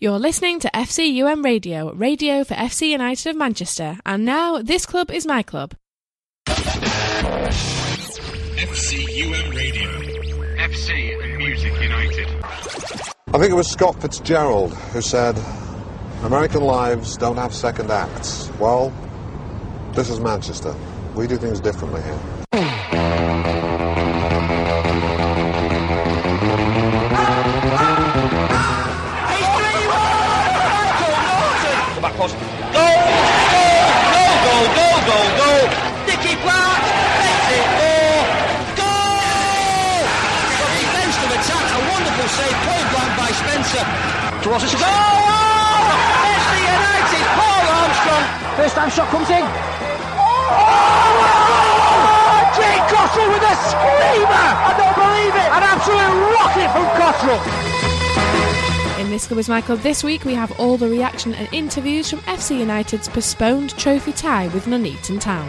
You're listening to FCUM Radio, radio for FC United of Manchester. And now, this club is my club. FCUM Radio. FC and Music United. I think it was Scott Fitzgerald who said, American lives don't have second acts. Well, this is Manchester. We do things differently here. Back post. Goal! Goal! Nicky Clark makes it 4. Goal! From defensive attack, a wonderful save, point blank by Spencer. Towards us. Goal! FC United, Paul Armstrong. First time shot comes in. Oh! Jake Cottrell with a screamer! I don't believe it! An absolute rocket from Cottrell. In This Club is my club this week, we have all the reaction and interviews from FC United's postponed trophy tie with Nuneaton Town.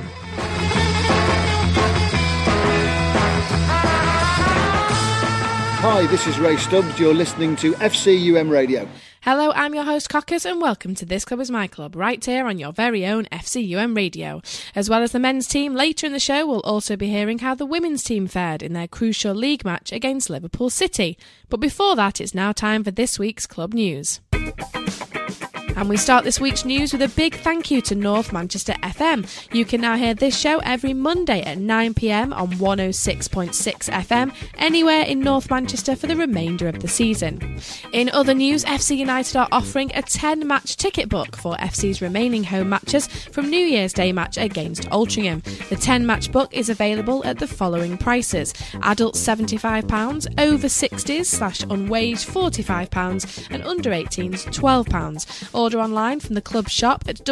Hi, this is Ray Stubbs. You're listening to FCUM Radio. Hello, I'm your host Cockers and welcome to This Club is my club, right here on your very own FCUM Radio. As well as the men's team, later in the show we'll also be hearing how the women's team fared in their crucial league match against Liverpool City. But before that, it's now time for this week's club news. And we start this week's news with a big thank you to North Manchester FM. You can now hear this show every Monday at 9pm on 106.6 FM, anywhere in North Manchester for the remainder of the season. In other news, FC United are offering a 10-match ticket book for FC's remaining home matches from New Year's Day match against Altrincham. The 10-match book is available at the following prices: adults £75, over 60s/unwaged £45 and under 18s £12. Order online from the club shop at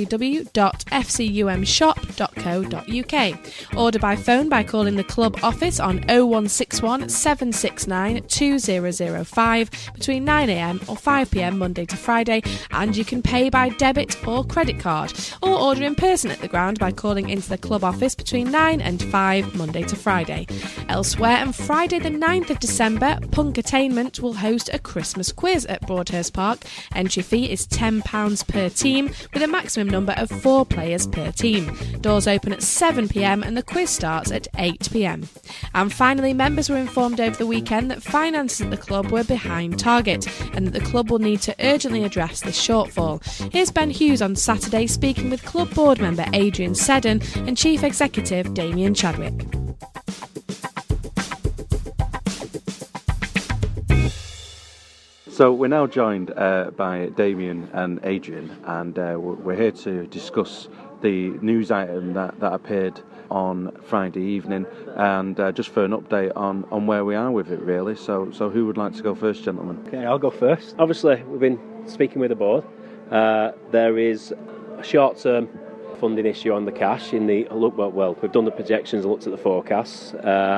www.fcumshop.co.uk. Order by phone by calling the club office on 0161 769 2005 between 9am or 5pm Monday to Friday, and you can pay by debit or credit card, or order in person at the ground by calling into the club office between 9 and 5 Monday to Friday. Elsewhere, on Friday the 9th of December, Punk Attainment will host a Christmas quiz at Broadhurst Park. Entry fee is £10 per team, with a maximum number of 4 players per team. Doors open at 7pm and the quiz starts at 8pm. And finally, members were informed over the weekend that finances at the club were behind target and that the club will need to urgently address this shortfall. Here's Ben Hughes on Saturday speaking with club board member Adrian Seddon and chief executive Damien Chadwick. So we're now joined by Damien and Adrian, and we're here to discuss the news item that appeared on Friday evening, and just for an update on where we are with it, really. So who would like to go first, gentlemen? Okay, I'll go first. Obviously, we've been speaking with the board. There is a short-term funding issue on the cash. We've done the projections and looked at the forecasts.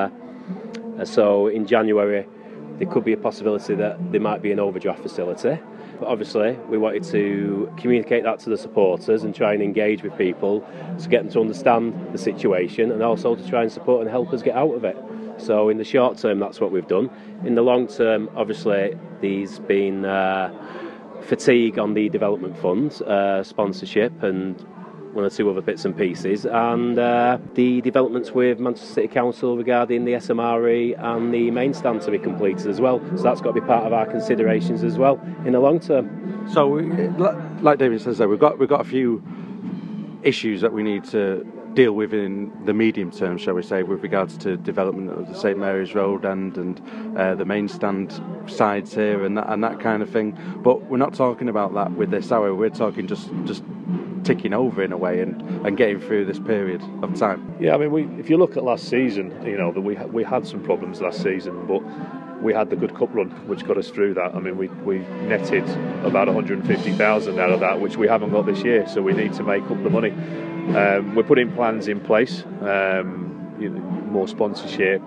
So in January, there could be a possibility that there might be an overdraft facility. But obviously, we wanted to communicate that to the supporters and try and engage with people to get them to understand the situation and also to try and support and help us get out of it. So in the short term, that's what we've done. In the long term, obviously, there's been fatigue on the development funds, sponsorship and one or two other bits and pieces, and the developments with Manchester City Council regarding the SMRE and the main stand to be completed as well. So that's got to be part of our considerations as well in the long term. So, like David says there, we've got a few issues that we need to deal with in the medium term, shall we say, with regards to development of the St Mary's Road and the main stand sides here and that kind of thing. But we're not talking about that with this, are we? We're talking just ticking over in a way and getting through this period of time. Yeah, I mean, if you look at last season, we had some problems last season, but we had the good cup run which got us through that. I mean, we netted about 150,000 out of that, which we haven't got this year, so we need to make up the money. We're putting plans in place, more sponsorship,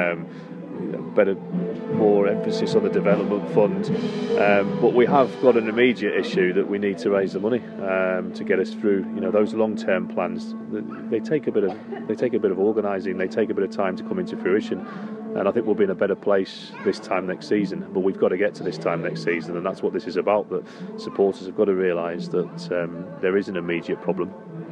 more emphasis on the development fund, but we have got an immediate issue that we need to raise the money to get us through. Those long-term plans, they take a bit of organising, they take a bit of time to come into fruition. and I think we'll be in a better place this time next season. But we've got to get to this time next season, and that's what this is about. That supporters have got to realise that there is an immediate problem,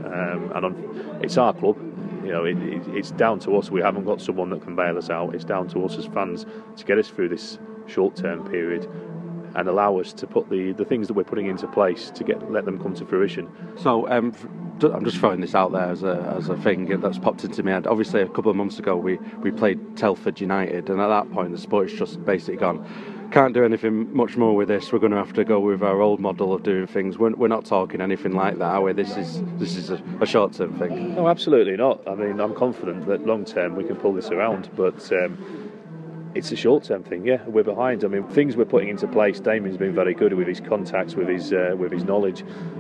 and it's our club. It's down to us. We haven't got someone that can bail us out. It's down to us as fans to get us through this short-term period and allow us to put the things that we're putting into place to let them come to fruition. So I'm just throwing this out there as a thing that's popped into my head. Obviously, a couple of months ago we played Telford United, and at that point the Supporters Trust basically gone, can't do anything much more with this. We're going to have to go with our old model of doing things. We're not talking anything like that, are we? This is a short-term thing. No, absolutely not. I mean, I'm confident that long-term we can pull this around, but it's a short-term thing. Yeah, we're behind. I mean, things we're putting into place. Damien's been very good with his contacts, with his knowledge,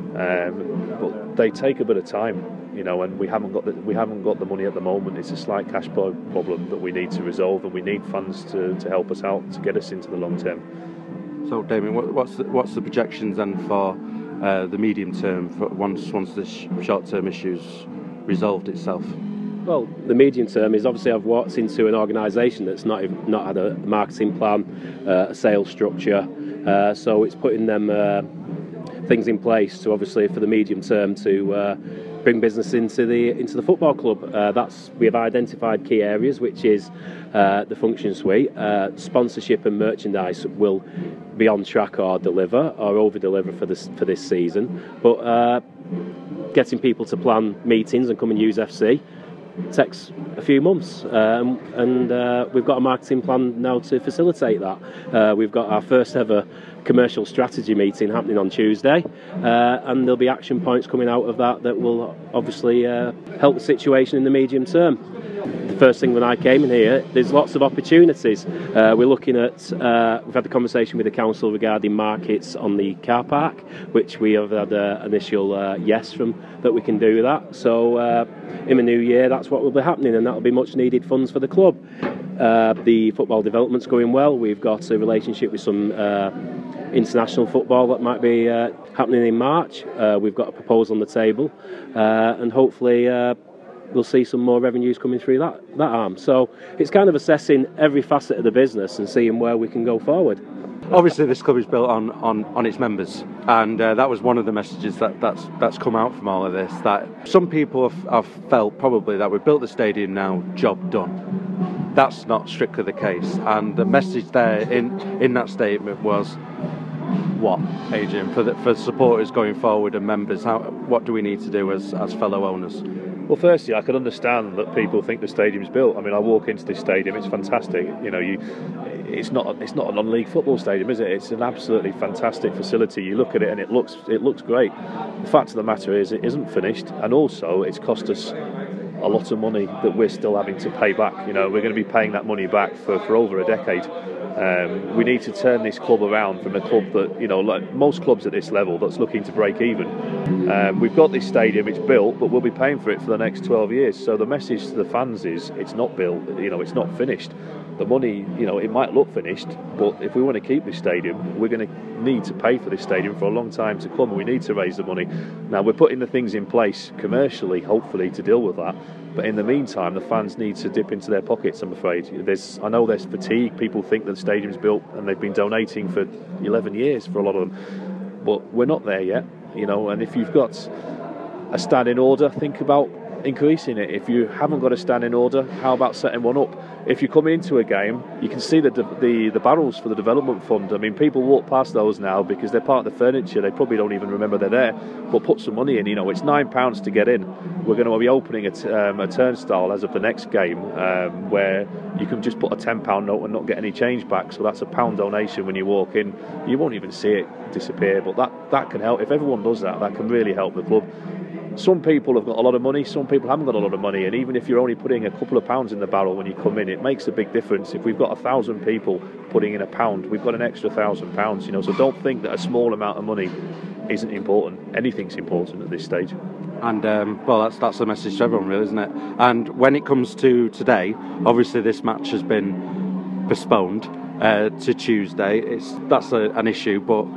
but they take a bit of time. And we haven't got the money at the moment. It's a slight cash flow problem that we need to resolve, and we need funds to help us out to get us into the long term. So, Damien, what's the projections then for the medium term once this short term issue's resolved itself? Well, the medium term is obviously I've walked into an organisation that's not had a marketing plan, a sales structure, so it's putting them things in place to obviously for the medium term to bring business into the football club. We have identified key areas, which is the function suite, sponsorship and merchandise will be on track or deliver or over deliver for this season. But getting people to plan meetings and come and use FC takes a few months, and we've got a marketing plan now to facilitate that. We've got our first ever commercial strategy meeting happening on Tuesday, and there'll be action points coming out of that will obviously help the situation in the medium term. The first thing when I came in here, there's lots of opportunities. We're looking at, we've had the conversation with the council regarding markets on the car park, which we have had an initial yes from that we can do that. So in the new year, that's what will be happening, and that'll be much needed funds for the club. The football development's going well. We've got a relationship with some international football that might be happening in March. We've got a proposal on the table, and hopefully we'll see some more revenues coming through that arm. So it's kind of assessing every facet of the business and seeing where we can go forward. Obviously, this club is built on its members, and that was one of the messages that's come out from all of this. That some people have felt probably that we've built the stadium now, job done. That's not strictly the case, and the message there in that statement was what, Adrian, for supporters going forward and members? What do we need to do as fellow owners? Well, firstly, I can understand that people think the stadium's built. I mean, I walk into this stadium; it's fantastic. It's not a non-league football stadium, is it? It's an absolutely fantastic facility. You look at it and it looks great. The fact of the matter is, it isn't finished, and also it's cost us a lot of money that we're still having to pay back. We're going to be paying that money back for over a decade. We need to turn this club around from a club that, like most clubs at this level, that's looking to break even. We've got this stadium, it's built, but we'll be paying for it for the next 12 years. So the message to the fans is it's not built, it's not finished. The money, it might look finished, but if we want to keep this stadium, we're going to need to pay for this stadium for a long time to come, and we need to raise the money. Now, we're putting the things in place commercially, hopefully, to deal with that. But in the meantime, the fans need to dip into their pockets, I'm afraid. I know there's fatigue. People think that the stadium's built, and they've been donating for 11 years for a lot of them. But we're not there yet, and if you've got a standing order, think about increasing it. If you haven't got a standing order, how about setting one up? If you come into a game, you can see the barrels for the development fund. I mean, people walk past those now because they're part of the furniture. They probably don't even remember they're there. But put some money in. It's £9 to get in. We're going to be opening a turnstile as of the next game, where you can just put a £10 note and not get any change back. So that's a £1 donation when you walk in. You won't even see it disappear. But that can help. If everyone does that can really help the club. Some people have got a lot of money, some people haven't got a lot of money, and even if you're only putting a couple of pounds in the barrel when you come in, it makes a big difference. If we've got 1,000 people putting in £1, we've got an extra £1,000, so don't think that a small amount of money isn't important. Anything's important at this stage. And that's the message to everyone, really, isn't it? And when it comes to today, obviously this match has been postponed to Tuesday. That's an issue, but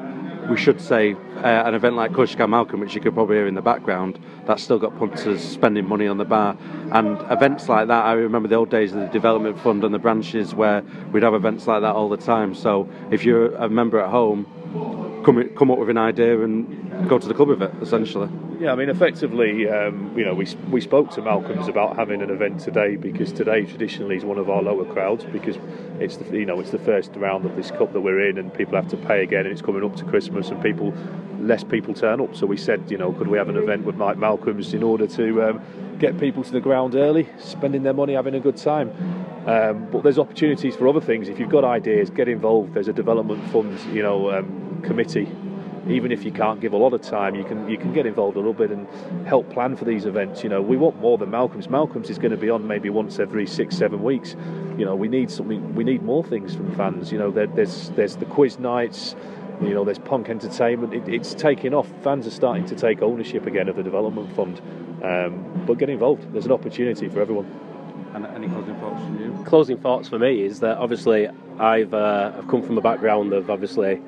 we should say an event like Cushka Malcolm, which you could probably hear in the background, that's still got punters spending money on the bar. And events like that, I remember the old days of the development fund and the branches where we'd have events like that all the time. So if you're a member at home, come up with an idea and go to the club with it, essentially. Yeah, I mean, effectively, we spoke to Malcolm's about having an event today because today traditionally is one of our lower crowds because it's the first round of this cup that we're in and people have to pay again and it's coming up to Christmas and less people turn up. So we said, could we have an event with Mike Malcolm's in order to get people to the ground early, spending their money, having a good time. But there's opportunities for other things. If you've got ideas, get involved. There's a development fund, committee. Even if you can't give a lot of time, you can get involved a little bit and help plan for these events. We want more than Malcolm's. Malcolm's is going to be on maybe once every 6-7 weeks. We need something. We need more things from fans. There's the quiz nights. There's punk entertainment. It's taking off. Fans are starting to take ownership again of the development fund. But get involved. There's an opportunity for everyone. And any closing thoughts from you? Closing thoughts for me is that obviously I've come from a background of obviously.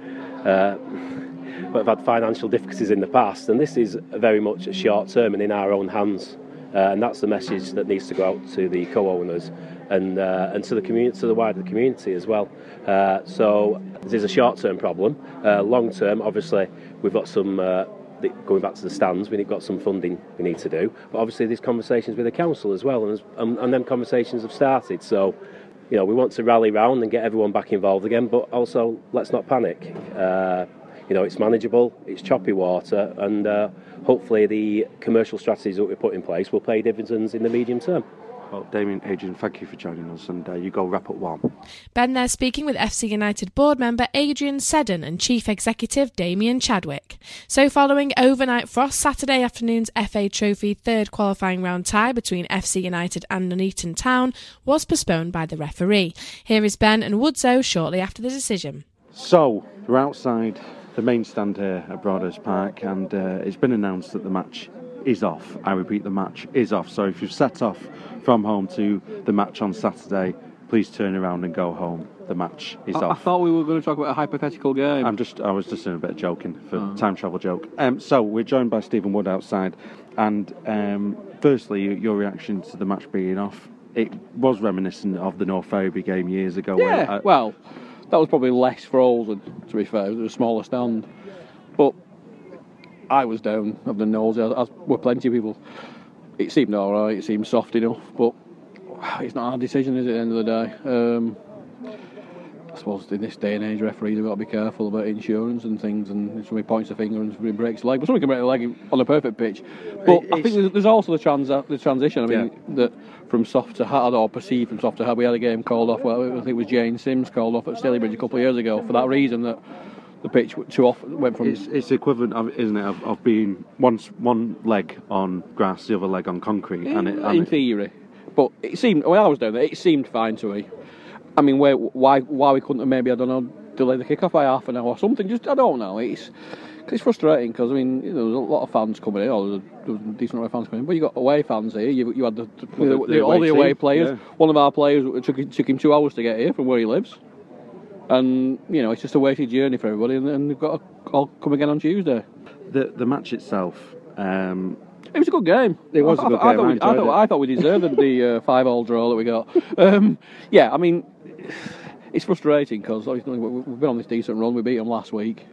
But have had financial difficulties in the past, and this is very much a short term and in our own hands, and that's the message that needs to go out to the co-owners and to the community, to the wider community as well. So this is a short term problem. Long term, obviously, we've got some. Going back to the stands, we've got some funding we need to do, but obviously there's conversations with the council as well, and them conversations have started. So, we want to rally round and get everyone back involved again, but also let's not panic. It's manageable, it's choppy water, and hopefully the commercial strategies that we put in place will pay dividends in the medium term. Well, Damien, Adrian, thank you for joining us, and you go wrap up one. Ben there speaking with FC United board member Adrian Seddon and Chief Executive Damien Chadwick. So following overnight frost, Saturday afternoon's FA Trophy third qualifying round tie between FC United and Nuneaton Town was postponed by the referee. Here is Ben and Woodso shortly after the decision. So, we're outside the main stand here at Broadhurst Park, and it's been announced that the match is off. I repeat, the match is off. So if you've set off from home to the match on Saturday, please turn around and go home. The match is off. I thought we were going to talk about a hypothetical game. I was just doing a bit of joking for time travel joke. So we're joined by Stephen Wood outside, and firstly, your reaction to the match being off. It was reminiscent of the North Ferriby game years ago. Yeah, well, that was probably less frozen, to be fair. It was a smaller stand. But I was down of the nose, as were plenty of people. It seemed alright, it seemed soft enough, but it's not our decision, is it, at the end of the day? I suppose in this day and age, referees have got to be careful about insurance and things, and if somebody points a finger and somebody breaks a leg, but somebody can break a leg on a perfect pitch. But I think there's also the transition. I mean, that from soft to hard, or perceived from soft to hard. We had a game called off, I think it was Jane Sims called off at Stalybridge a couple of years ago for that reason, that the pitch too often went from... It's equivalent, isn't it, of being one leg on grass, the other leg on concrete. In theory. But it seemed, when I was down there, it seemed fine to me. I mean, why we couldn't have maybe, I don't know, delay the kick-off by half an hour or something, just, I don't know. It's frustrating because, I mean, there was a lot of fans coming in, or there was a decent amount of fans coming in, but you got away fans here, you had all the away players. Yeah. One of our players, it took him 2 hours to get here from where he lives. And, it's just a wasted journey for everybody, and they've got to all come again on Tuesday. The match itself... It was a good game. It was a good game. I thought we deserved the 5-all draw that we got. I mean, it's frustrating because we've been on this decent run. We beat them last week,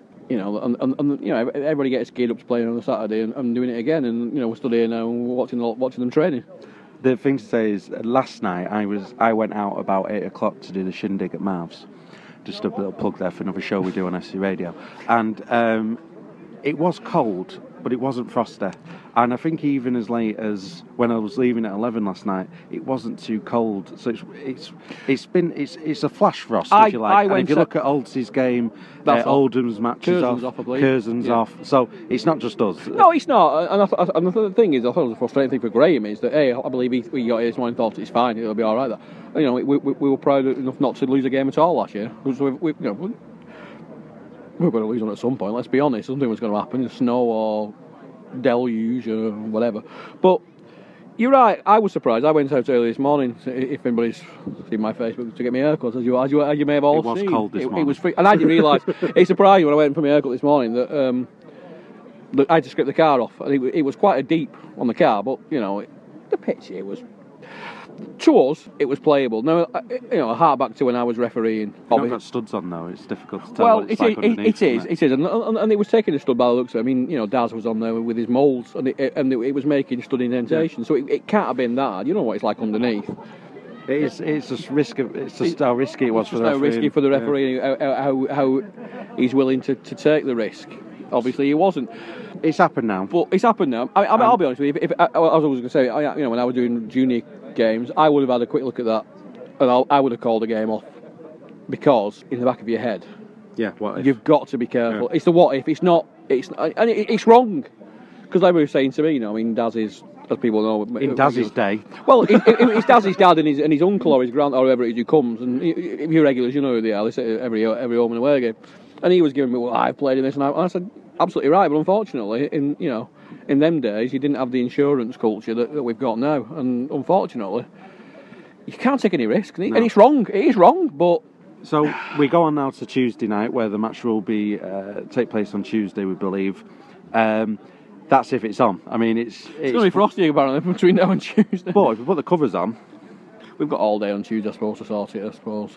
and everybody gets geared up to playing on a Saturday and doing it again. And we're stood here now watching them training. The thing to say is, last night I went out about 8 o'clock to do the shindig at Mavs. Just a little plug there for another show we do on FC Radio, and it was cold, but it wasn't frosty. And I think even as late as when I was leaving at 11 last night, it wasn't too cold. So it's a flash frost, if you like. And if you look at Oldsy's game, Oldham's matches off, Curzon's off. So it's not just us. No, it's not. And the thing is, I thought it was a frustrating thing for Graham is that, I believe he got here this morning, thought it's fine, it'll be all right. We were proud enough not to lose a game at all last year. So we were going to lose one at some point, let's be honest. Something was going to happen, snow or deluge or whatever. But You're right. I was surprised. I went out early this morning. If anybody's seen my Facebook to get my haircut, as you may have all seen. It was cold this morning. It was free, and I didn't realise. It surprised me when I went for my haircut this morning that I had to strip the car off. And it was quite a deep on the car, but the pitch here was. To us, it was playable. Now, I hark back to when I was refereeing. You've not got studs on though. It's difficult to tell. What it's like underneath, it is, and it was taking a stud by the looks of it. I mean, Daz was on there with his moulds, and it was making stud indentation. Yeah. So it can't have been that hard. You know what it's like underneath. It's just risk. It's just how risky it was for the referee. How risky for the referee. Yeah. How he's willing to take the risk. Obviously, he wasn't. It's happened now. But it's happened now. I'll be honest with you. If I was going to say, when I was doing junior games, I would have had a quick look at that, and I would have called the game off, because in the back of your head, what if? You've got to be careful. Yeah. It's the what if. It's not. It's wrong. Because like they were saying to me, Daz is, as people know, in Daz's day. Well, it's Daz's dad and his uncle or his grand or whoever it is who comes, and if you're regulars, you know who they are. They say every home and away game, and he was giving me, I've played in this, and I said, absolutely right, but unfortunately, in them days, you didn't have the insurance culture that we've got now, and unfortunately, you can't take any risk, and it's wrong. It is wrong, but. So we go on now to Tuesday night, where the match will be take place on Tuesday, we believe. That's if it's on. I mean, it's going to be frosty apparently between now and Tuesday. But if we put the covers on. We've got all day on Tuesday, I suppose, to sort it, I suppose.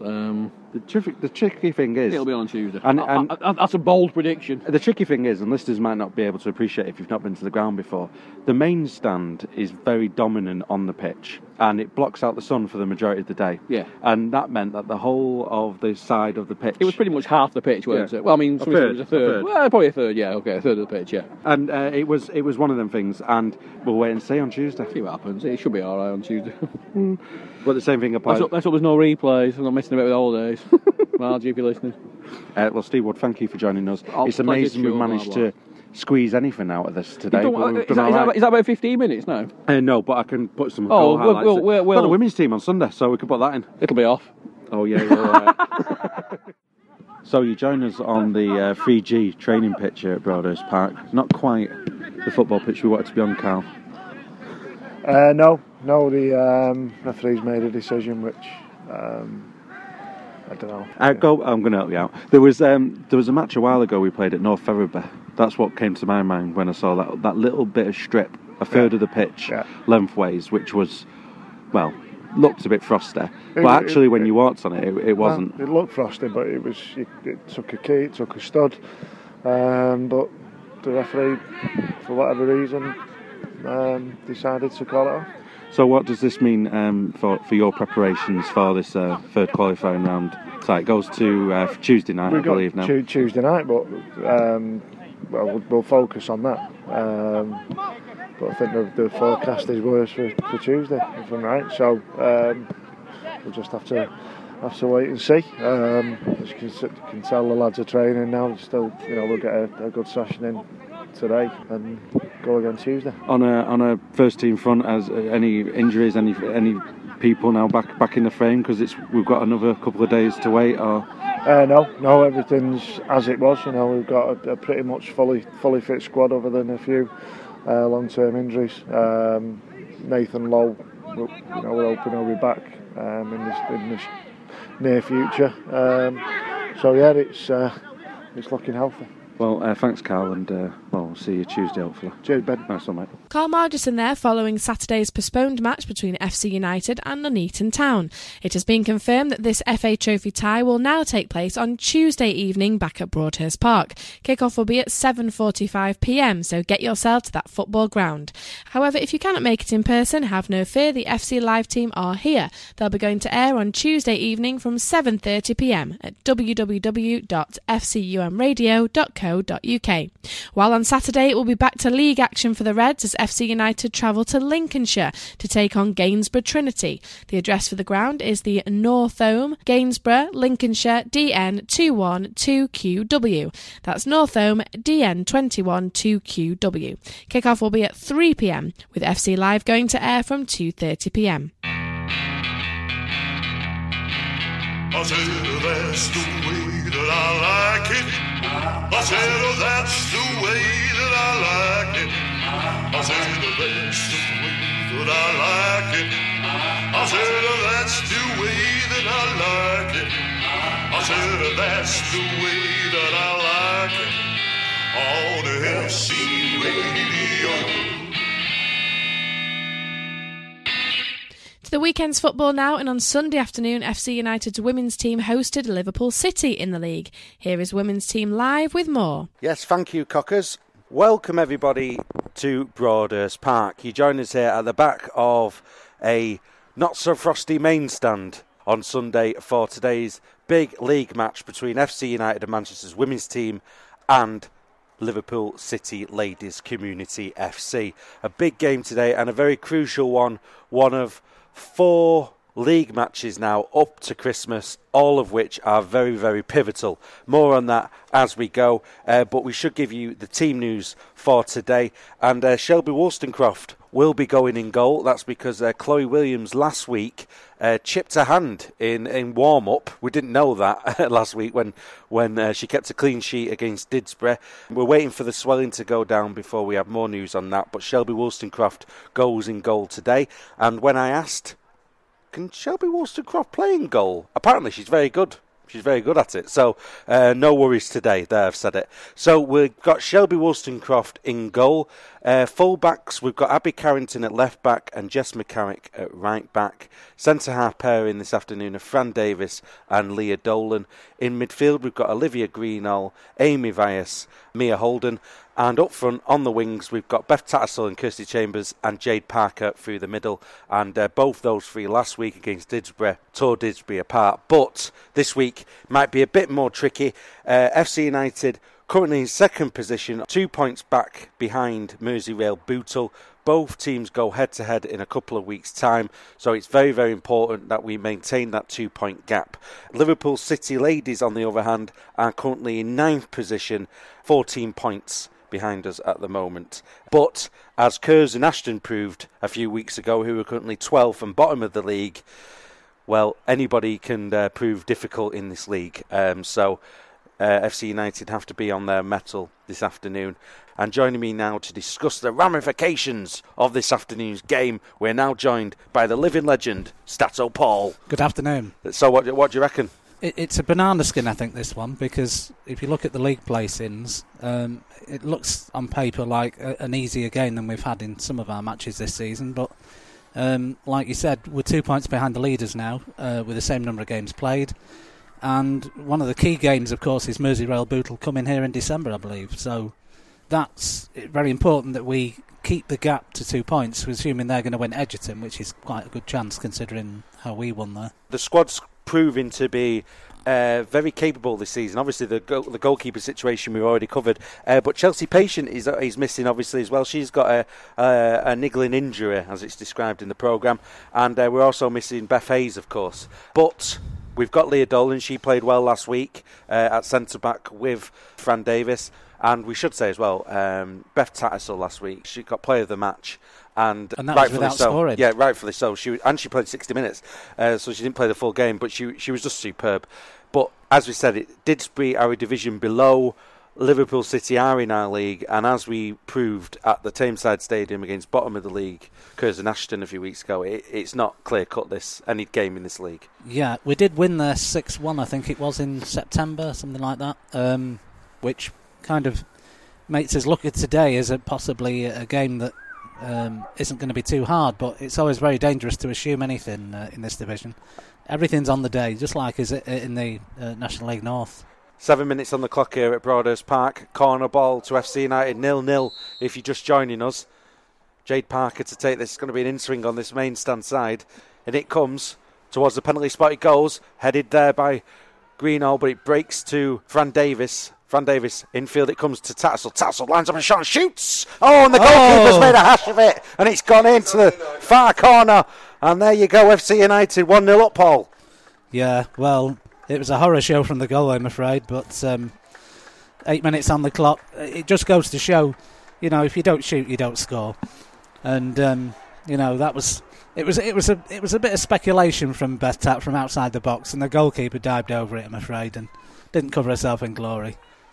The tricky thing is... It'll be on Tuesday. And that's a bold prediction. The tricky thing is, and listeners might not be able to appreciate if you've not been to the ground before, the main stand is very dominant on the pitch, and it blocks out the sun for the majority of the day. Yeah. And that meant that the whole of the side of the pitch... It was pretty much half the pitch, wasn't it? Well, I mean, it was a third. Well, probably a third, yeah. Okay, a third of the pitch, yeah. And it was one of them things, and we'll wait and see on Tuesday. See what happens. It should be all right on Tuesday. But the same thing applies... Let's hope there's no replays. I'm not missing a bit with the holidays. Margie, if you're listening. Well, Steve Wood, thank you for joining us. It's amazing we've managed to squeeze anything out of this today. Is that about 15 minutes now? No, but I can put some highlights. We've got the women's team on Sunday, so we can put that in. It'll be off. Oh, yeah, you're right. So you join us on the 3G training pitch here at Broadhurst Park. Not quite the football pitch we wanted to be on, Carl. No, the referee's made a decision which I don't know. I'm going to help you out. There was a match a while ago we played at North Ferriby. That's what came to my mind when I saw that little bit of strip, a third of the pitch lengthways, which was, well, looked a bit frosty. But actually, when you walked on it wasn't. It looked frosty, but it took a key, it took a stud. But the referee, for whatever reason, decided to call it off. So what does this mean for your preparations for this third qualifying round? So it goes to Tuesday night, I believe now. Tuesday night, but we'll focus on that. But I think the forecast is worse for Tuesday, if I'm right. So we'll just have to wait and see. As you can tell, the lads are training now. Still, we'll get a good session in today and go again Tuesday. On a first team front, as any injuries, any people now back in the frame, because we've got another couple of days to wait, or no, everything's as it was. We've got a pretty much fully fit squad, other than a few long-term injuries. Nathan Lowe, we're hoping he'll be back in this near future. So yeah, it's looking healthy. Well, thanks, Carl, and we'll see you Tuesday, hopefully. Cheers, Ben. Nice one, mate. Carl Margison there, following Saturday's postponed match between FC United and Nuneaton Town. It has been confirmed that this FA Trophy tie will now take place on Tuesday evening back at Broadhurst Park. Kick-off will be at 7:45pm, so get yourself to that football ground. However, if you cannot make it in person, have no fear, the FC Live team are here. They'll be going to air on Tuesday evening from 7:30pm at www.fcumradio.co.uk. While on Saturday it will be back to league action for the Reds as FC United travel to Lincolnshire to take on Gainsborough Trinity. The address for the ground is the Northome, Gainsborough, Lincolnshire, DN 212QW. That's Northome, DN 212QW. Kick-off will be at 3pm, with FC Live going to air from 2:30pm. I said that's the way that I like it. I said that's the way that I like it. I said that's the way that I like it. I said that's the way that I like it. I said that's the way that I like it. On the FC Radio. The weekend's football now, and on Sunday afternoon, FC United's women's team hosted Liverpool City in the league. Here is Women's Team Live with more. Yes, thank you, Cockers. Welcome, everybody, to Broadhurst Park. You join us here at the back of a not-so-frosty main stand on Sunday for today's big league match between FC United and Manchester's women's team and Liverpool City Ladies Community FC. A big game today and a very crucial one of 4 league matches now up to Christmas, all of which are very, very pivotal. More on that as we go, but we should give you the team news for today. And Shelby Wollstonecroft will be going in goal. That's because Chloe Williams last week chipped her hand in warm-up. We didn't know that last week when she kept a clean sheet against Didsbury. We're waiting for the swelling to go down before we have more news on that, but Shelby Wollstonecroft goes in goal today. And when I asked, can Shelby Wollstonecroft play in goal? Apparently she's very good. She's very good at it. So no worries today. There, I've said it. So we've got Shelby Wollstonecroft in goal. Full-backs, we've got Abby Carrington at left back and Jess McCarrick at right back. Centre-half pairing this afternoon of Fran Davis and Leah Dolan. In midfield, we've got Olivia Greenall, Amy Vyas, Mia Holden. And up front, on the wings, we've got Beth Tattersall and Kirsty Chambers and Jade Parker through the middle. And both those three last week against Didsbury tore Didsbury apart. But this week might be a bit more tricky. FC United currently in second position, 2 points back behind Merseyrail Bootle. Both teams go head-to-head in a couple of weeks' time, so it's very, very important that we maintain that 2-point gap. Liverpool City Ladies, on the other hand, are currently in 9th position, 14 points behind us at the moment. But as Curzon and Ashton proved a few weeks ago, who are currently 12th and bottom of the league, well, anybody can prove difficult in this league. So FC United have to be on their mettle this afternoon. And joining me now to discuss the ramifications of this afternoon's game, we're now joined by the living legend, Stato Paul. Good afternoon. So what do you reckon? It's a banana skin, I think, this one, because if you look at the league placings, it looks on paper like an easier game than we've had in some of our matches this season. But like you said, we're 2 points behind the leaders now, with the same number of games played. And one of the key games, of course, is Merseyrail Bootle coming here in December, I believe. So that's very important that we keep the gap to 2 points, assuming they're going to win Edgerton, which is quite a good chance considering how we won there. The squad's proving to be very capable this season. Obviously, the goalkeeper situation we've already covered, but Chelsea Patient is missing, obviously, as well. She's got a niggling injury, as it's described in the programme, and we're also missing Beth Hayes, of course. But we've got Leah Dolan. She played well last week at centre-back with Fran Davis. And we should say as well, Beth Tattersall last week, she got player of the match. And that was without scoring. Yeah, rightfully so. She played 60 minutes, so she didn't play the full game, but she was just superb. But as we said, it did Didsbury are a division below. Liverpool City are in our league, and as we proved at the Tameside Stadium against bottom of the league, Curzon Ashton, a few weeks ago, it's not clear-cut any game in this league. Yeah, we did win there 6-1, I think it was in September, something like that, which kind of makes us look at today as possibly a game that isn't going to be too hard, but it's always very dangerous to assume anything in this division. Everything's on the day, just like is it in the National League North. 7 minutes on the clock here at Broadhurst Park. Corner ball to FC United, 0-0 if you're just joining us. Jade Parker to take this. It's going to be an in-swing on this main stand side, and it comes towards the penalty spot. It goes, headed there by Greenall, but it breaks to Fran Davis. Fran Davis, infield, it comes to Tattersall. Tattersall lines up a shot and shoots. Oh, and the goalkeeper's made a hash of it. And it's gone into the far corner. And there you go, FC United 1-0 up, Paul. Yeah, well, it was a horror show from the goal, I'm afraid. But 8 minutes on the clock. It just goes to show, if you don't shoot, you don't score. And, that was... It was a bit of speculation from Beth Tat from outside the box. And the goalkeeper dived over it, I'm afraid, and didn't cover herself in glory.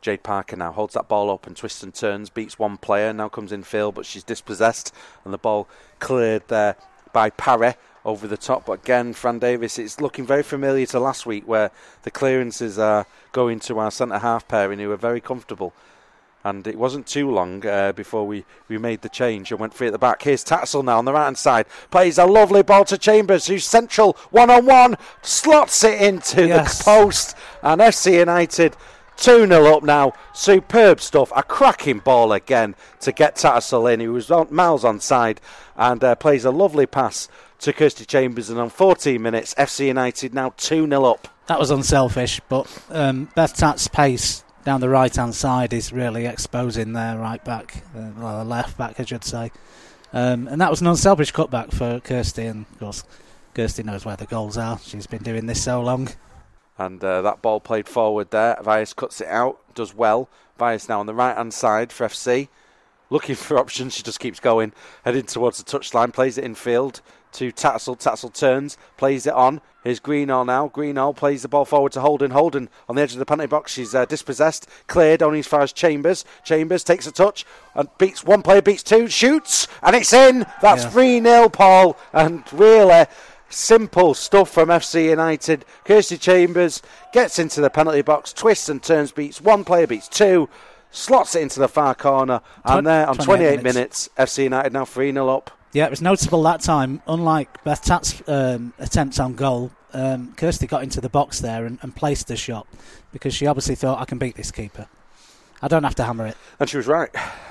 Jade Parker now holds that ball up and twists and turns, beats one player, now comes in field, but she's dispossessed, and the ball cleared there by Parry over the top. But again, Fran Davis, it's looking very familiar to last week, where the clearances are going to our centre-half pairing, who are very comfortable. And it wasn't too long before we made the change and went free at the back. Here's Tattersall now on the right-hand side. Plays a lovely ball to Chambers, who's central, one-on-one, slots it into the post. And FC United 2-0 up now. Superb stuff. A cracking ball again to get Tattersall in. He was miles onside and plays a lovely pass to Kirsty Chambers. And on 14 minutes, FC United now 2-0 up. That was unselfish, but Beth Tatt's pace down the right-hand side is really exposing their right back, left back, I should say. And that was an unselfish cutback for Kirsty, and of course, Kirsty knows where the goals are. She's been doing this so long. And that ball played forward there. Vyas cuts it out, does well. Vyas now on the right-hand side for FC. Looking for options, she just keeps going. Heading towards the touchline, plays it in field to Tattersall. Tattersall turns, plays it on. Here's Greenall now. Greenall plays the ball forward to Holden. Holden on the edge of the penalty box. She's dispossessed. Cleared only as far as Chambers. Chambers takes a touch and beats one player, beats two, shoots, and it's in. That's 3-0, Paul. And really simple stuff from FC United. Kirsty Chambers gets into the penalty box, twists and turns, beats one player, beats two, slots it into the far corner, and there on 28 minutes, FC United now 3-0 up. Yeah, it was noticeable that time. Unlike Beth Tatt's attempts on goal, Kirsty got into the box there and placed the shot because she obviously thought, I can beat this keeper. I don't have to hammer it. And she was right.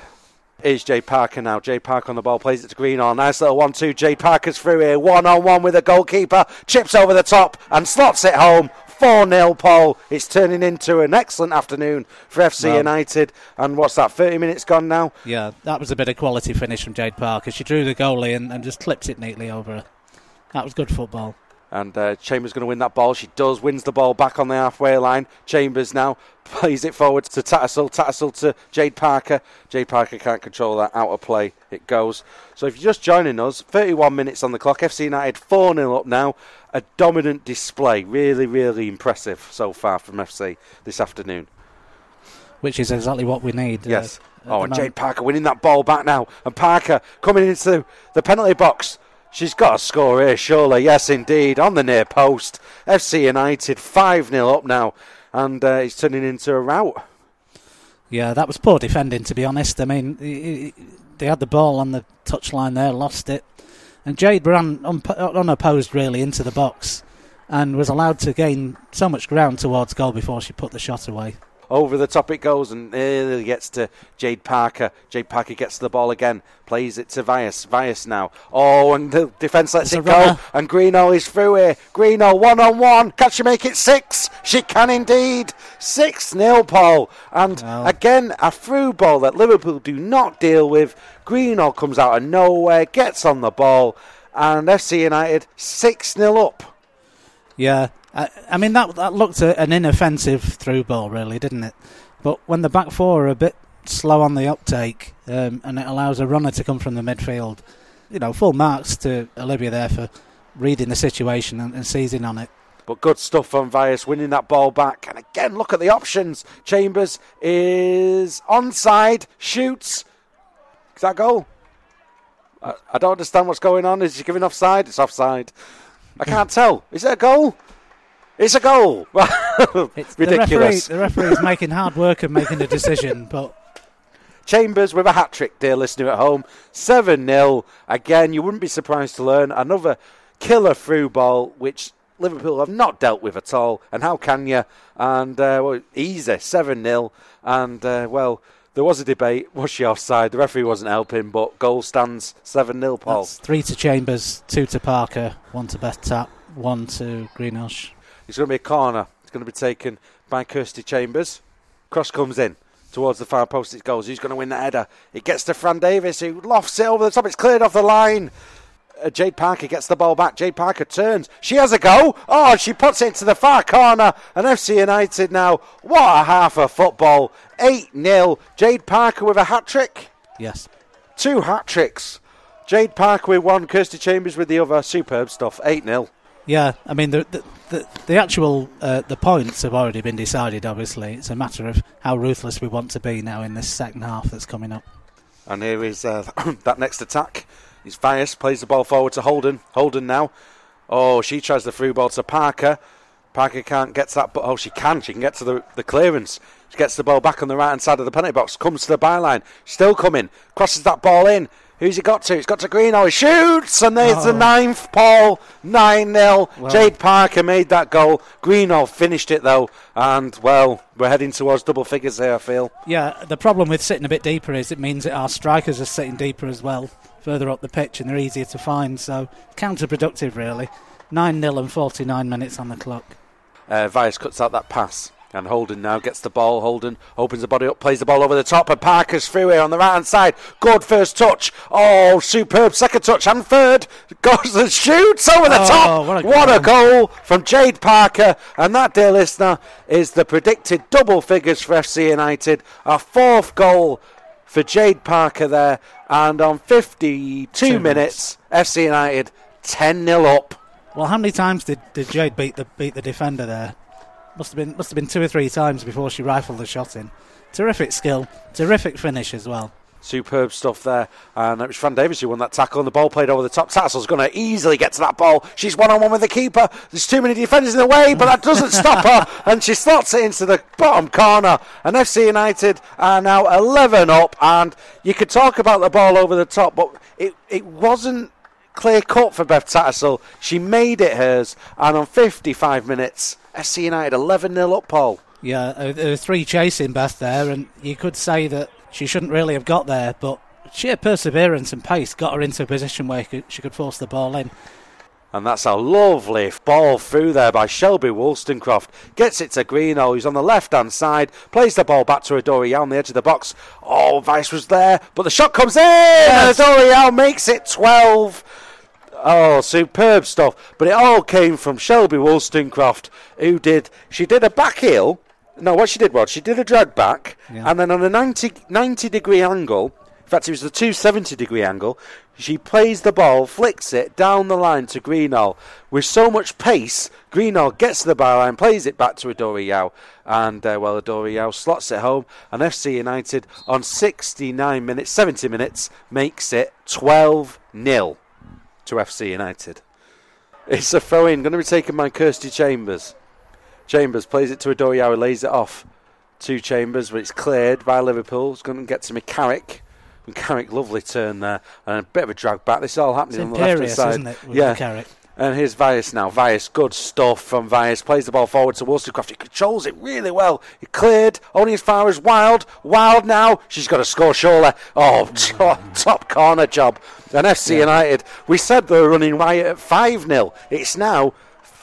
Here's Jade Parker now. Jade Parker on the ball, plays it to Greenall. Nice little 1-2. Jade Parker's through here. 1-on-1 with the goalkeeper. Chips over the top and slots it home. 4-0, Paul. It's turning into an excellent afternoon for FC United. And what's that, 30 minutes gone now? Yeah, that was a bit of quality finish from Jade Parker. She drew the goalie and just clipped it neatly over her. That was good football. And Chambers going to win that ball. She does, wins the ball back on the halfway line. Chambers now plays it forward to Tattersall. Tattersall to Jade Parker. Jade Parker can't control that. Out of play it goes. So if you're just joining us, 31 minutes on the clock. FC United 4-0 up now. A dominant display. Really, really impressive so far from FC this afternoon. Which is exactly what we need. Yes. And Jade Parker winning that ball back now. And Parker coming into the penalty box. She's got a score here, surely. Yes, indeed. On the near post. FC United 5-0 up now. And it's turning into a rout. Yeah, that was poor defending, to be honest. I mean, they had the ball on the touchline there, lost it. And Jade ran unopposed, really, into the box and was allowed to gain so much ground towards goal before she put the shot away. Over the top it goes, and nearly gets to Jade Parker. Jade Parker gets the ball again, plays it to Vyas. Vyas now. Oh, and the defence lets it go, and Greenall is through here. Greenall 1-on-1. Can she make it 6? She can indeed. 6-0, Paul. And again, a through ball that Liverpool do not deal with. Greenall comes out of nowhere, gets on the ball, and FC United 6-0 up. Yeah. I mean, that looked an inoffensive through ball, really, didn't it? But when the back four are a bit slow on the uptake and it allows a runner to come from the midfield, full marks to Olivia there for reading the situation and seizing on it. But good stuff from Vyas, winning that ball back. And again, look at the options. Chambers is onside, shoots. Is that a goal? I don't understand what's going on. Is she giving offside? It's offside. I can't tell. Is it a goal? It's a goal. It's ridiculous. The referee is making hard work of making a decision, but Chambers with a hat-trick, dear listener at home. 7-0. Again, you wouldn't be surprised to learn another killer through ball, which Liverpool have not dealt with at all. And how can you? And, easy. 7-0. And, there was a debate. Was she offside? The referee wasn't helping, but goal stands 7-0, Paul. That's 3 to Chambers, 2 to Parker, 1 to Beth Tatt, 1 to Greenall. It's going to be a corner. It's going to be taken by Kirsty Chambers. Cross comes in towards the far post. It goes. Who's going to win that header? It gets to Fran Davis, who lofts it over the top. It's cleared off the line. Jade Parker gets the ball back. Jade Parker turns. She has a go. Oh, she puts it into the far corner. And FC United now, what a half of football. 8-0. Jade Parker with a hat-trick. Yes. 2 hat-tricks. Jade Parker with 1, Kirsty Chambers with the other. Superb stuff. 8-0. Yeah, I mean, the actual the points have already been decided, obviously. It's a matter of how ruthless we want to be now in this second half that's coming up. And here is that next attack. It's Vias, plays the ball forward to Holden. Holden now. Oh, she tries the through ball to Parker. Parker can't get to that, but she can. She can get to the clearance. She gets the ball back on the right-hand side of the penalty box, comes to the byline, still coming, crosses that ball in. Who's it got to? It's got to Greenall. He shoots, and there's the 9th, Paul. 9-0. Well, Jade Parker made that goal. Greenall finished it, though, and, well, we're heading towards double figures here, I feel. Yeah, the problem with sitting a bit deeper is it means that our strikers are sitting deeper as well, further up the pitch, and they're easier to find, so counterproductive, really. 9-0 and 49 minutes on the clock. Vias cuts out that pass. And Holden now gets the ball. Holden opens the body up, plays the ball over the top, and Parker's through here on the right-hand side. Good first touch. Oh, superb second touch. And third goes and shoots over the top. What a goal from Jade Parker. And that, dear listener, is the predicted double figures for FC United. A 4th goal for Jade Parker there. And on 52 minutes, FC United 10-0 up. Well, how many times did Jade beat the defender there? Must have been 2 or 3 times before she rifled the shot in. Terrific skill, terrific finish as well. Superb stuff there. And it was Fran Davis who won that tackle, and the ball played over the top. Tattel's going to easily get to that ball. She's one-on-one with the keeper. There's too many defenders in the way, but that doesn't stop her. And she slots it into the bottom corner. And FC United are now 11 up. And you could talk about the ball over the top, but it wasn't clear cut for Beth Tattersall. She made it hers. And on 55 minutes, FC United 11-0 up, Paul. Yeah, there were 3 chasing Beth there, and you could say that she shouldn't really have got there, but sheer perseverance and pace got her into a position where she could force the ball in. And that's a lovely ball through there by Shelby Wollstonecroft. Gets it to Greenall, who's on the left-hand side. Plays the ball back to Adorial on the edge of the box. Oh, Vice was there, but the shot comes in! Yes. And Adorial makes it 12. Oh, superb stuff. But it all came from Shelby Wollstonecroft, she did a back heel. No, what she did was, she did a drag back, and then on a 90-degree angle, in fact, it was the 270-degree angle, she plays the ball, flicks it down the line to Greenall. With so much pace, Greenall gets to the byline, plays it back to Adorial, and, Adorial slots it home, and FC United, on 70 minutes, makes it 12-0. To FC United. It's a throw-in, going to be taken by Kirsty Chambers. Chambers plays it to Adorial, lays it off to Chambers, but it's cleared by Liverpool. It's going to get to McCarrick. McCarrick, lovely turn there, and a bit of a drag back. This is all happening on the left-hand side. Isn't it, with McCarrick? And here's Vias now. Vias, good stuff from Vias. Plays the ball forward to Wollstonecroft. He controls it really well. He cleared only as far as Wild. Wild now. She's got to score surely. Oh, top corner job. And FC United, we said they were running riot at 5-0. It's now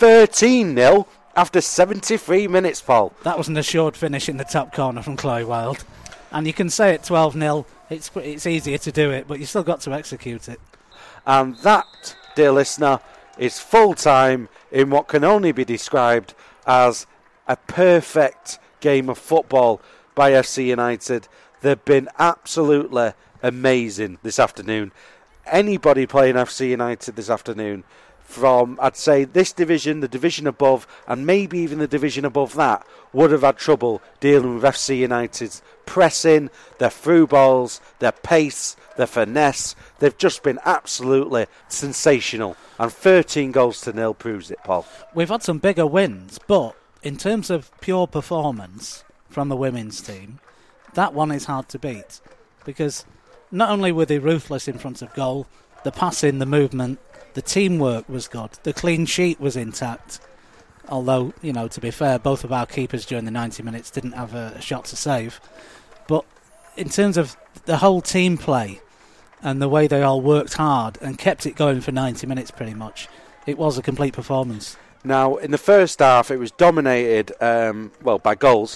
13-0 after 73 minutes, Paul. That was an assured finish in the top corner from Chloe Wild. And you can say at 12-0, it's easier to do it, but you still got to execute it. And that, dear listener, is full-time in what can only be described as a perfect game of football by FC United. They've been absolutely amazing this afternoon. Anybody playing FC United this afternoon from, I'd say, this division, the division above, and maybe even the division above that, would have had trouble dealing with FC United's pressing, their through balls, their pace, their finesse. They've just been absolutely sensational. And 13-0 proves it, Paul. We've had some bigger wins, but in terms of pure performance from the women's team, that one is hard to beat. Because not only were they ruthless in front of goal, the passing, the movement, the teamwork was good. The clean sheet was intact. Although, to be fair, both of our keepers during the 90 minutes didn't have a shot to save. But in terms of the whole team play and the way they all worked hard and kept it going for 90 minutes pretty much, it was a complete performance. Now, in the first half, it was dominated, by goals.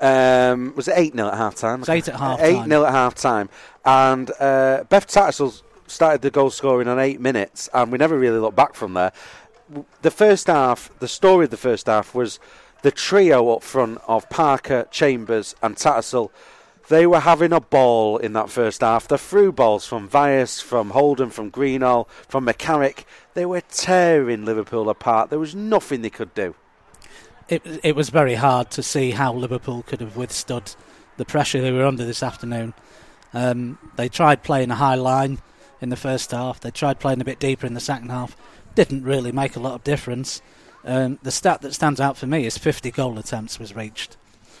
Was it 8-0 at half-time? It was 8 at half-time. 8-0 at half-time. And Beth Tattersall started the goal scoring on 8 minutes, and we never really looked back from there. The first half, the story of the first half was the trio up front of Parker, Chambers and Tattersall. They were having a ball in that first half. The through balls from Vyas, from Holden, from Greenall, from McCarrick, they were tearing Liverpool apart. There was nothing they could do. It was very hard to see how Liverpool could have withstood the pressure they were under this afternoon. They tried playing a high line in the first half. They tried playing a bit deeper in the second half. Didn't really make a lot of difference. The stat that stands out for me is 50 goal attempts was reached.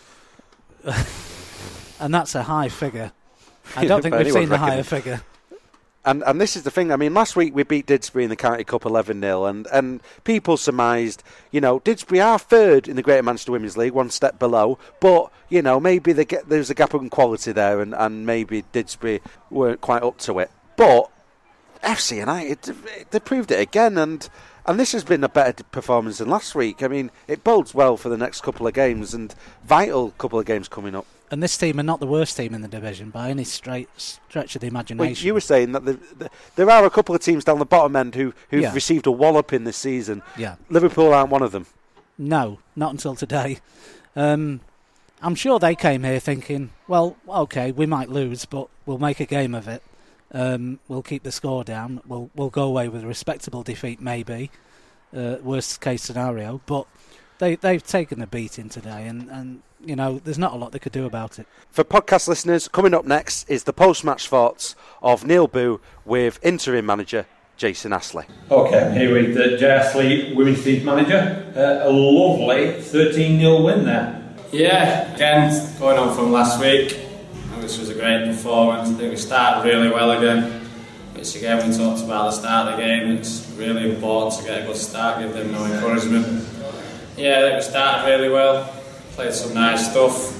And that's a high figure. I don't think we've seen the higher figure. And this is the thing. I mean, last week we beat Didsbury in the County Cup 11-0, and people surmised, Didsbury are third in the Greater Manchester Women's League, one step below, but, maybe there's a gap in quality there, and maybe Didsbury weren't quite up to it. But FC United, they proved it again, and this has been a better performance than last week. I mean, it bodes well for the next couple of games, and vital couple of games coming up. And this team are not the worst team in the division by any stretch of the imagination. Well, you were saying that there are a couple of teams down the bottom end who've received a walloping this season. Yeah. Liverpool aren't one of them. No, not until today. I'm sure they came here thinking, well, OK, we might lose, but we'll make a game of it. We'll keep the score down. We'll go away with a respectable defeat, maybe. Worst case scenario. But they've taken a beating today, and there's not a lot they could do about it. For podcast listeners, coming up next is the post-match thoughts of Neil Boo with interim manager Jason Astley. OK, I'm here with Jay Astley, women's team manager. A lovely 13-0 win there. Yeah, again, going on from last week, which was a great performance. I think we started really well again, which again we talked about at the start of the game. It's really important to get a good start, give them no encouragement. Yeah, I think we started really well. Played some nice stuff,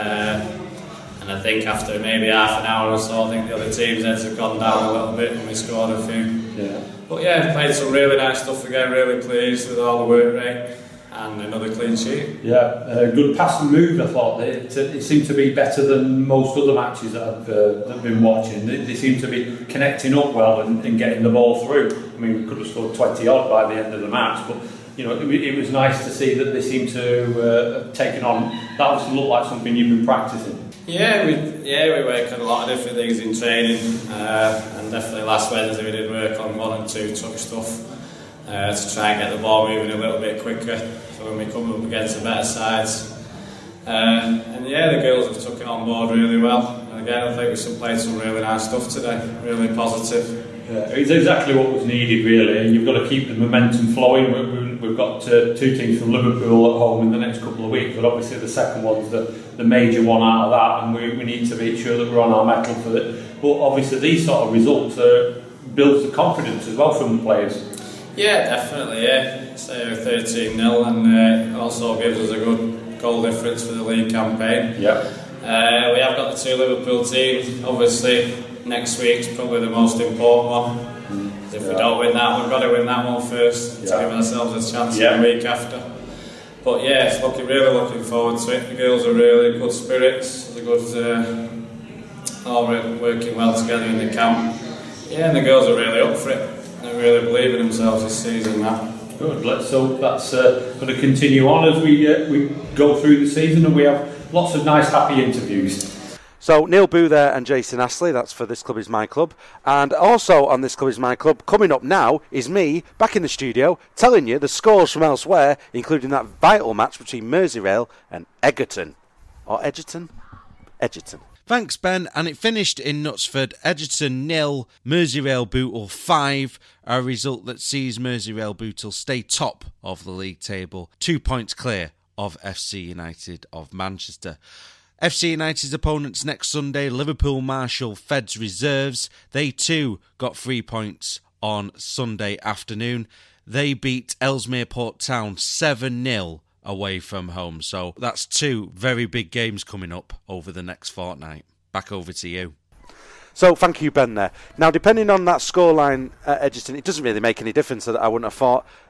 and I think after maybe half an hour or so, I think the other team's heads have gone down a little bit and we scored a few. Yeah. But yeah, played some really nice stuff again, really pleased with all the work rate and another clean sheet. Yeah, good pass and move, I thought. It seemed to be better than most other matches that I've been watching. They seem to be connecting up well and getting the ball through. I mean, we could have scored 20 odd by the end of the match, but it was nice to see that they seem to have taken on. That obviously looked like something you've been practicing. Yeah, we work on a lot of different things in training, and definitely last Wednesday we did work on 1 and 2 touch stuff to try and get the ball moving a little bit quicker, so when we come up against the better sides. And yeah, the girls have took it on board really well. And again, I think we played some really nice stuff today, really positive. Yeah, it's exactly what was needed, really. You've got to keep the momentum flowing. We've got 2 teams from Liverpool at home in the next couple of weeks, but obviously the second one's the major one out of that, and we need to make sure that we're on our mettle for it. But obviously these sort of results builds the confidence as well from the players. Yeah, definitely. Yeah, say 13-0, and it also gives us a good goal difference for the league campaign. Yeah. We have got the 2 Liverpool teams. Obviously, next week's probably the most important one. If we don't win that, we've got to win that one first to give ourselves a chance the week after. But yeah, it's really looking forward to it. The girls are really good spirits. They're good, all working well together in the camp. Yeah, and the girls are really up for it. They really believe in themselves this season. Good. Let's hope that's going to continue on as we go through the season, and we have lots of nice, happy interviews. So Neil Boo there and Jason Astley, that's for This Club Is My Club. And also on This Club Is My Club, coming up now is me, back in the studio, telling you the scores from elsewhere, including that vital match between Merseyrail and Egerton. Or Edgerton? Edgerton. Thanks, Ben. And it finished in Knutsford, Edgerton 0, Merseyrail Bootle 5, a result that sees Merseyrail Bootle stay top of the league table, 2 points clear of FC United of Manchester. FC United's opponents next Sunday, Liverpool Marshall Feds Reserves. They too got 3 points on Sunday afternoon. They beat Ellesmere Port Town 7-0 away from home. So that's 2 very big games coming up over the next fortnight. Back over to you. So thank you, Ben, there. Now, depending on that scoreline at Edgerton, it doesn't really make any difference, I wouldn't have thought.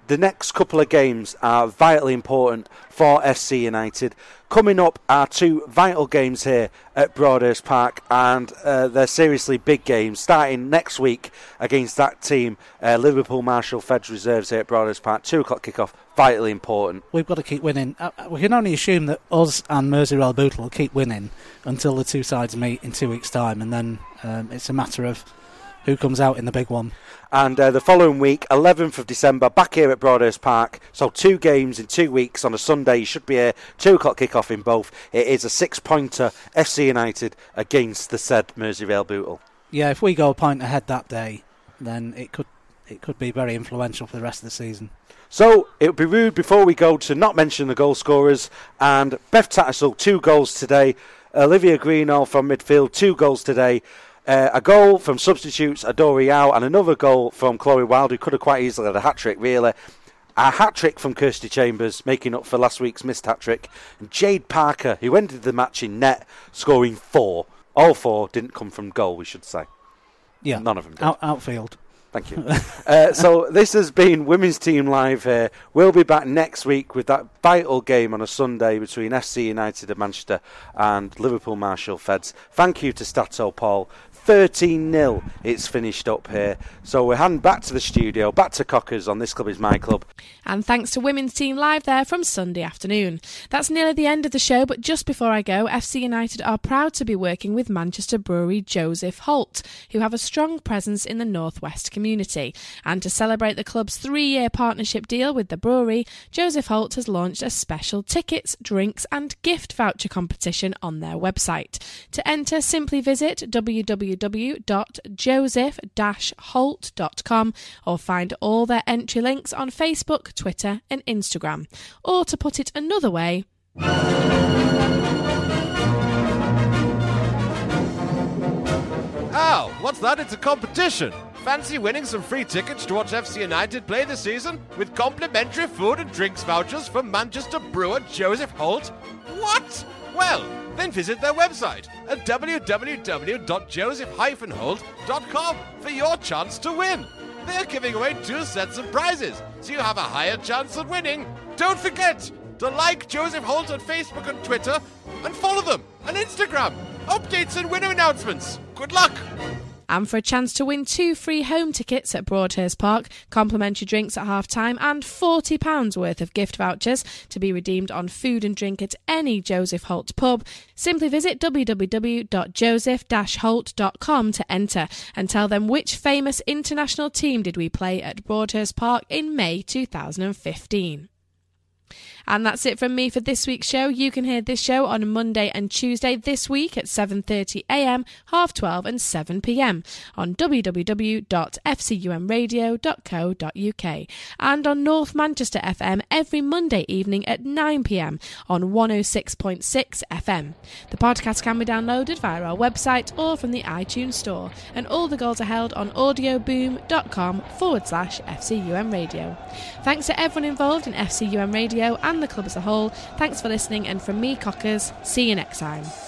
the next couple of games are vitally important for FC United. Coming up are two vital games here at Broadhurst Park, and they're seriously big games, starting next week against that team, Liverpool Marshall Feds Reserves here at Broadhurst Park, 2 o'clock kickoff, vitally important. We've got to keep winning. We can only assume that us and Merseyrail Bootle will keep winning until the two sides meet in 2 weeks' time, and then it's a matter of who comes out in the big one. And the following week, 11th of December, back here at Broadhurst Park. So 2 games in 2 weeks on a Sunday. You should be here, 2 o'clock kickoff in both. It is a 6-pointer, FC United against the said Merseyrail Bootle. Yeah, if we go a point ahead that day, then it could be very influential for the rest of the season. So it would be rude before we go to not mention the goal scorers. And Beth Tattersall, 2 goals today. Olivia Greenall from midfield, 2 goals today. A goal from substitutes, Adore Yao, and another goal from Chloe Wild, who could have quite easily had a hat-trick, really. A hat-trick from Kirsty Chambers, making up for last week's missed hat-trick. And Jade Parker, who ended the match in net, scoring 4. All 4 didn't come from goal, we should say. Yeah. None of them did. Outfield. Thank you. So this has been Women's Team Live here. We'll be back next week with that vital game on a Sunday between FC United of Manchester and Liverpool Marshall Feds. Thank you to Stato Paul. 13-0 it's finished up here. So we're heading back to the studio, back to Cockers on This Club Is My Club. And thanks to Women's Team Live there from Sunday afternoon. That's nearly the end of the show, but just before I go, FC United are proud to be working with Manchester brewery Joseph Holt, who have a strong presence in the North West community. And to celebrate the club's 3-year partnership deal with the brewery, Joseph Holt has launched a special tickets, drinks and gift voucher competition on their website. To enter, simply visit www.joseph-holt.com or find all their entry links on Facebook, Twitter and Instagram. Or to put it another way... Oh, what's that? It's a competition. Fancy winning some free tickets to watch FC United play this season with complimentary food and drinks vouchers from Manchester brewer Joseph Holt? What? Well, then visit their website at www.joseph-holt.com for your chance to win. They're giving away 2 sets of prizes, so you have a higher chance of winning. Don't forget to like Joseph Holt on Facebook and Twitter and follow them on Instagram. Updates and winner announcements. Good luck! And for a chance to win 2 free home tickets at Broadhurst Park, complimentary drinks at half-time and £40 worth of gift vouchers to be redeemed on food and drink at any Joseph Holt pub, simply visit www.joseph-holt.com to enter and tell them which famous international team did we play at Broadhurst Park in May 2015. And that's it from me for this week's show. You can hear this show on Monday and Tuesday this week at 7:30am, 12:30 and 7pm on www.fcumradio.co.uk and on North Manchester FM every Monday evening at 9pm on 106.6 FM. The podcast can be downloaded via our website or from the iTunes store, and all the goals are held on audioboom.com/FCUM Radio. Thanks to everyone involved in FCUM Radio and the club as a whole. Thanks for listening, and from me, Cockers, see you next time.